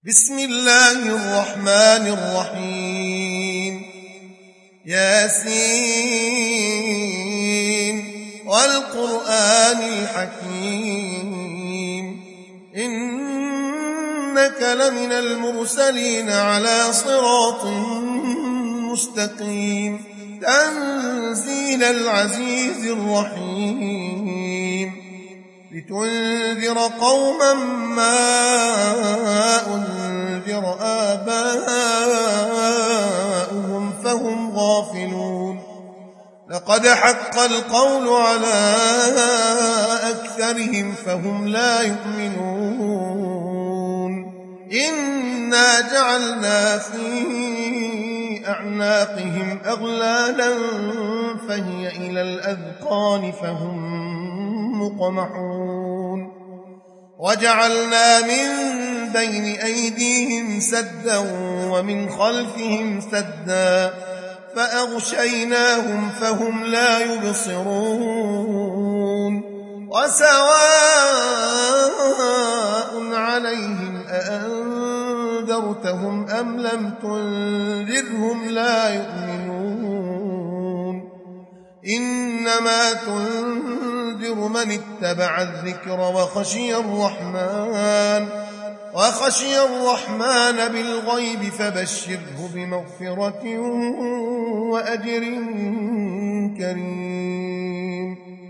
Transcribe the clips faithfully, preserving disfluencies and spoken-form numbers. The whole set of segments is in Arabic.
بسم الله الرحمن الرحيم ياسين والقرآن الحكيم إنك لمن المرسلين على صراط مستقيم تنزيل العزيز الرحيم لتنذر قوما ما أنذر آباؤهم فهم غافلون لقد حق القول على أكثرهم فهم لا يؤمنون إنا جعلنا في أعناقهم أغلالا فهي إلى الأذقان فهم مقمحون وجعلنا من بين أيديهم سدا ومن خلفهم سدا فأغشيناهم فهم لا يبصرون وسواء عليهم أأنذرتهم أم لم تنذرهم لا يؤمنون إنما تنذر من اتبع الذكر وخشي الرحمن وخشي الرحمن بالغيب فبشره بمغفرة وأجر كريم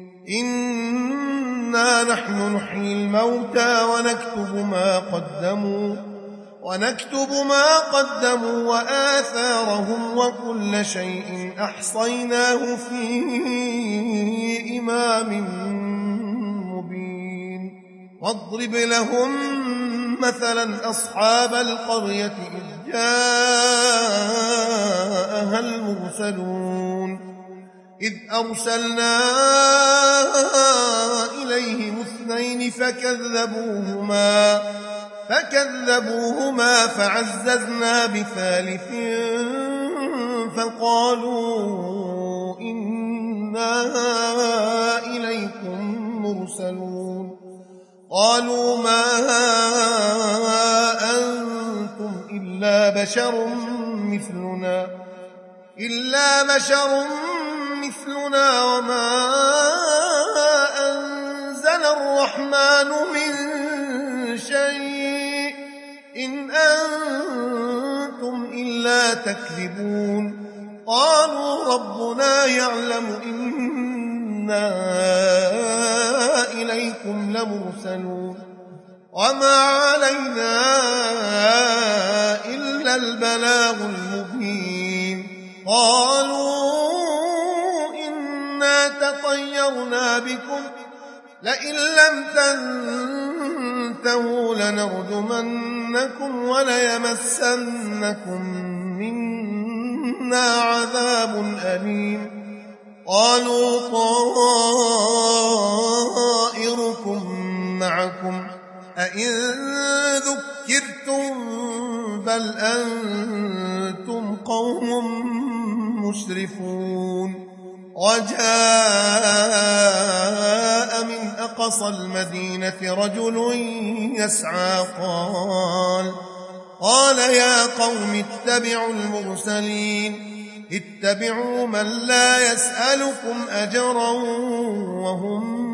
إنا نحن نحيي الموتى ونكتب ما قدموا ونكتب ما قدموا وآثارهم وكل شيء أحصيناه في إمام مبين واضرب لهم مثلا أصحاب القرية إذ جاءها المرسلون إذ أرسلنا إليهم اثنين فكذبوهما فكذبوهما فعززنا بثالث فقالوا إنا إليكم مرسلون قالوا ما أنتم إلا بشر مثلنا إلا بشر مثلنا وما أنزل الرحمن من شيء إن أنتم إلا تكذبون قالوا ربنا يعلم إنا إليكم لمرسلون وما علينا إلا البلاغ المبين قالوا إنا تطيرنا بكم لئن لم تنتهوا لنرجمنكم وليمسنكم منا عذاب أليم قالوا طائركم معكم أئن ذكرتم بل أنتم قوم مسرفون وجاء من أقصى المدينة رجل يسعى قال قال يا قوم اتبعوا المرسلين اتبعوا من لا يسألكم أجرا وهم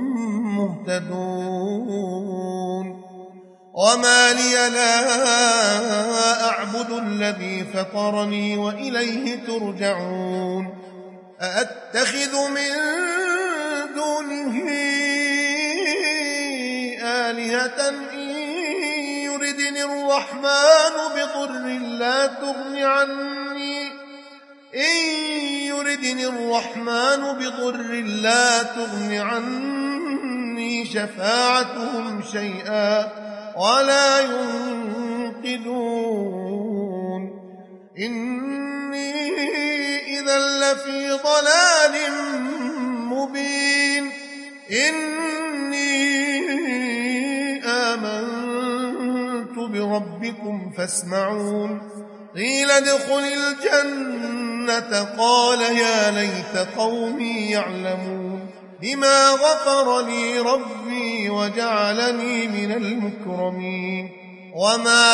مهتدون وما لي لا أعبد الذي فطرني وإليه ترجعون أأتخذ من دونه آلهة إن يردني الرحمن بضر لا تغن عني إن يردني الرحمن بضر لا تغن عني شفاعتهم شيئا ولا ينقذون إني إذا لفي ضلال مبين إني آمنت بربكم فاسمعون قيل ادخل الجنة قال يا ليت قومي يعلمون بما غفر لي ربي وجعلني من المكرمين وما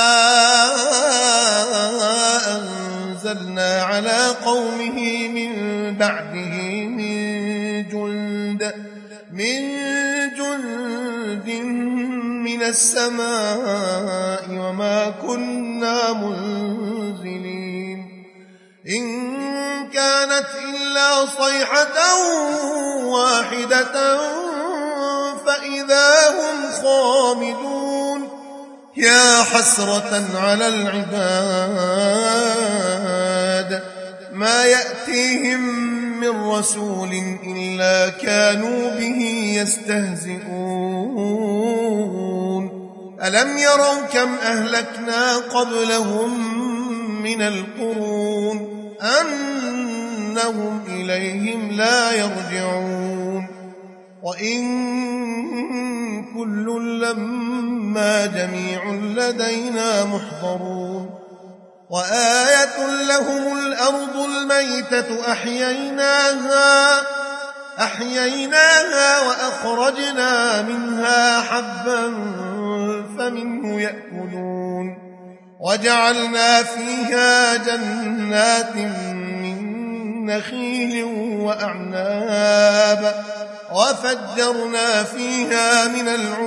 أنزلنا على قومه من بعده من جند من جند من السماء وما كنا منزلين إن كانت إلا صيحة واحدة فإذا هم خامدون يا حسرة على العباد ما يأتيهم من رسول إلا كانوا به يستهزئون ألم يروا كم أهلكنا قبلهم من القرون أنهم إليهم لا يرجعون وإن كل لما جميع لدينا محضرون وآية لهم الأرض الميتة أحييناها أحييناها وأخرجنا منها حبا فمنه يأكلون وجعلنا فيها جنات من نخيل وأعناب وفجرنا فيها من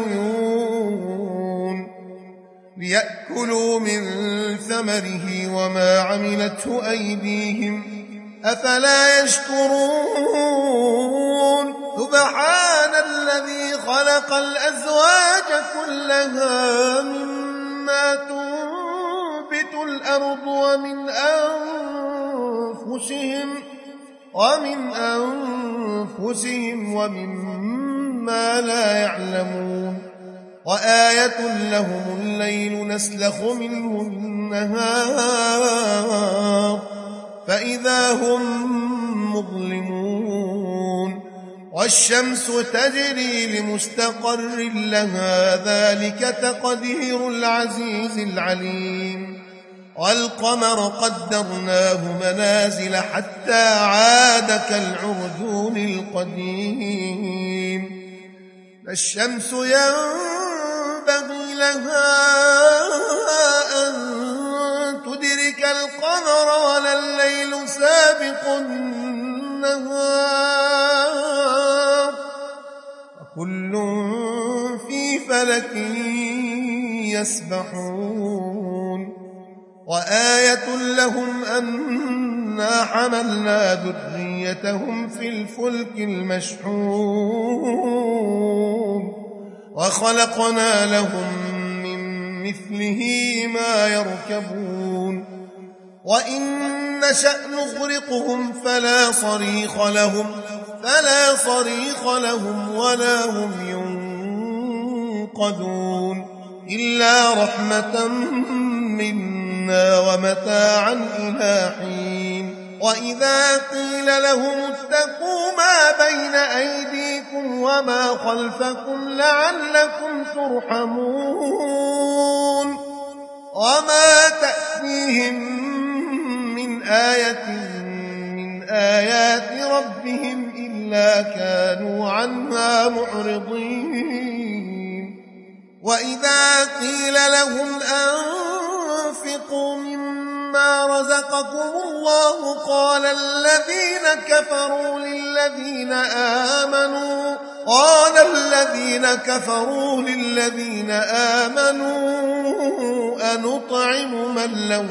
العيون ليأكلوا من ثمره وما عملته أيديهم أفلا يشكرون سبحان الذي خلق الأزواج كلها مما تنبت الأرض ومن أنفسهم ومن أنفسهم ومما لا يعلمون وآية لهم الليل نسلخ منه النهار فإذا هم مظلمون والشمس تجري لمستقر لها ذلك تقدير العزيز العليم والقمر قدرناه منازل حتى عاد كالعرجون القديم الشمس ينبغي لها أن تدرك القمر ولا الليل سابق النهار وكل في فلك يسبحون وآية لهم أنا حملنا ذريتهم في الفلك المشحون وخلقنا لهم من مثله ما يركبون وإن نشأ نغرقهم فلا صريخ لهم فلا صريخ لهم ولا هم ينقذون إلا رحمة منا ومتاعا إلى حين وإذا قيل لهم اتقوا ما بين أيديكم وما خلفكم لعلكم ترحمون وما تأتيهم من آية من آيات ربهم إلا كانوا عنها معرضين وإذا قيل لهم أنفقوا مما رزقكم الله قال الذين كفروا للذين آمنوا قال الذين كفروا للذين آمنوا أنطعم من لو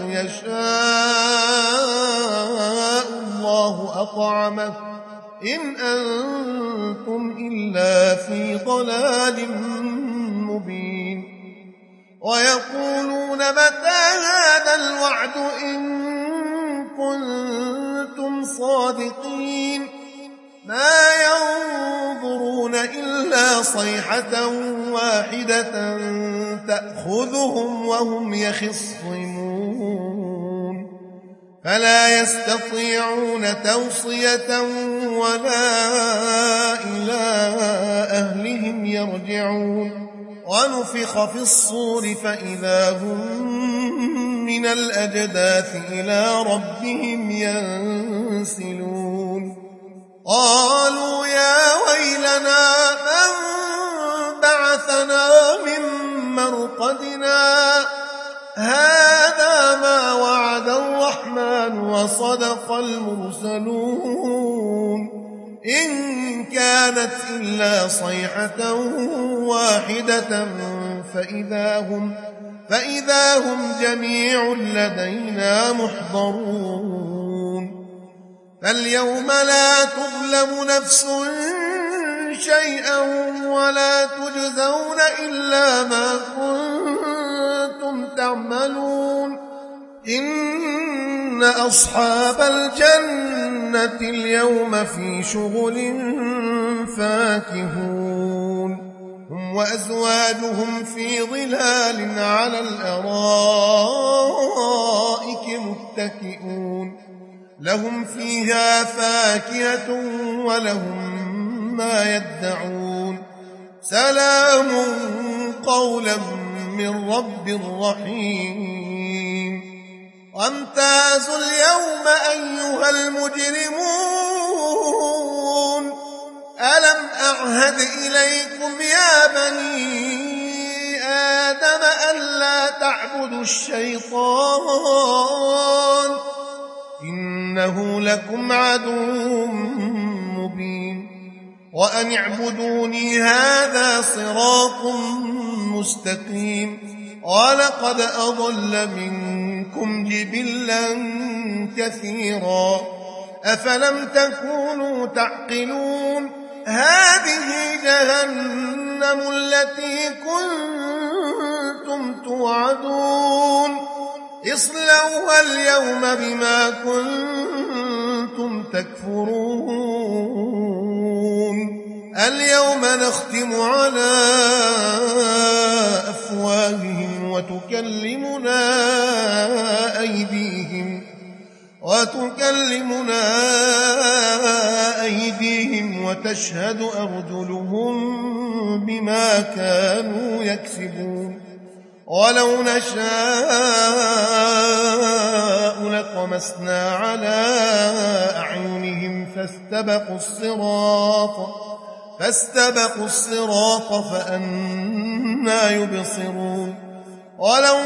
يشاء الله أطعمه إن أنتم إلا في ضلال مبين ويقولون متى هذا الوعد إن كنتم صادقين ما ينظرون إلا صيحة واحدة تأخذهم وهم يخصمون فلا يستطيعون توصية ولا إلى أهلهم يرجعون ونفخ في الصور فإذا هم من الأجداث إلى ربهم ينسلون قالوا يا ويلنا من بعثنا من مرقدنا معقدنا هذا ما وعد الرحمن وصدق المرسلون إن كانت إلا صيحة واحدة فإذا هم, فإذا هم جميع لدينا محضرون فاليوم لا تظلم نفس شيئا ولا تجزون إلا ما كنتم تعملون إن أصحاب الجنة اليوم في شغل فاكهون هم وأزواجهم في ظلال على الأرائك متكئون لهم فيها فاكهة ولهم ما يدعون سلام قولا من رب رحيم وامتازوا اليوم أيها المجرمون ألم أعهد إليكم يا بني آدم ألا تعبدوا الشيطان إنه لكم عدو مبين وأن اعبدوني هذا صراط مستقيم ولقد أضل منكم جبلا كثيرا أفلم تكونوا تعقلون هذه جهنم التي كنتم توعدون اصلوها اليوم بما كنتم تكفرون اليوم نختم على أفواههم وتكلمنا أيديهم وتكلمنا أيديهم وتشهد أرجلهم بما كانوا يكسبون ولو نشاء لطمسنا على أعينهم فاستبقوا الصراط فاستبقوا الصراط فأنى يبصرون ولو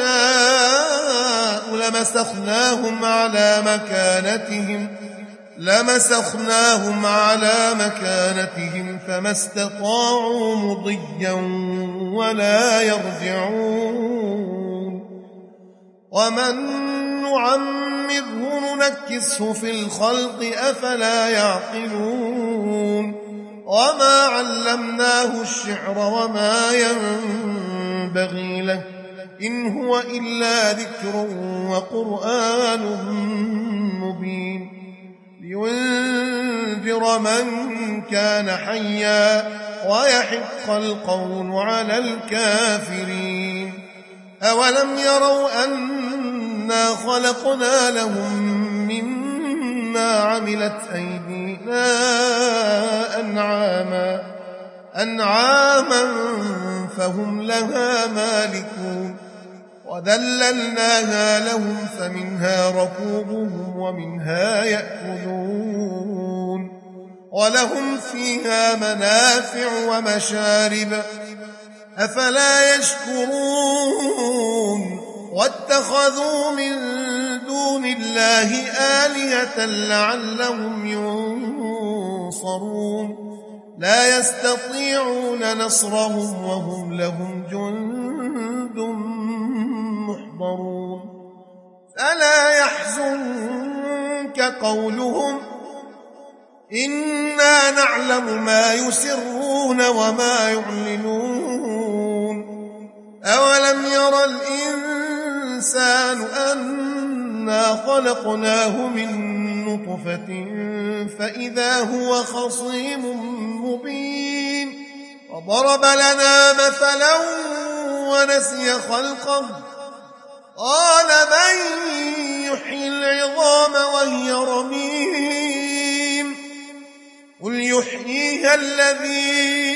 نشاء لمسخناهم على مكانتهم لمسخناهم على مكانتهم فما استطاعوا مضيا ولا يرجعون ومن نعمره ننكسه في الخلق أفلا يعقلون وما علمناه الشعر وما ينبغي له إن هو إلا ذكر وقرآن مبين لينذر من كان حيا ويحق القول على الكافرين أولم يروا أنا خلقنا لهم مما عملت أيدينا أنعاما أنعاما فهم لها مالكون وذللناها لهم فمنها ركوبهم ومنها يأكلون ولهم فيها منافع ومشارب أفلا يشكرون واتخذوا من دون الله آلهة لعلهم ينصرون لا يستطيعون نصرهم وهم لهم جند محضرون ألا يحزنك قولهم إنا نعلم ما يسرون وما يعلنون أولم يرى الإنسان أنا خلقناه من نطفة فإذا هو خصيم مبين وضرب لنا مثلا ونسي خلقه قال من يحيي العظام وهي رميم قل يحييها الذي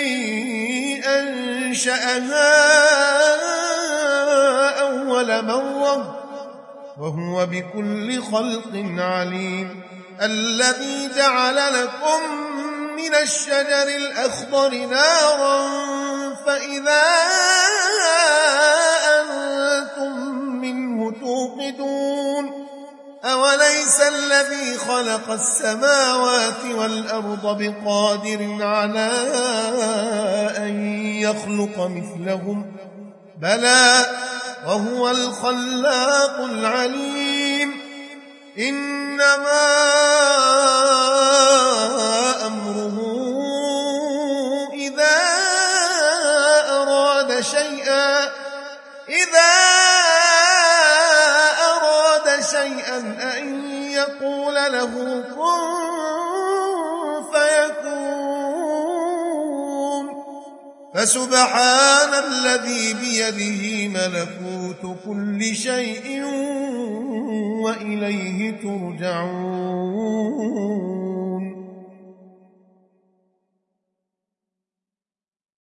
أنشأها أول مرة وهو بكل خلق عليم الذي جعل لكم من الشجر الأخضر نارا فإذا أنتم منه توقدون أوليس الذي خلق السماوات والأرض بقادر على أن يخلق مثلهم بلى وهو الخلاق العليم إنما أمره إذا أراد شيئا إذا أراد شيئا أن يقول له كن فيكون فسبحان الذي بيده ملكوت كل شيء وإليه ترجعون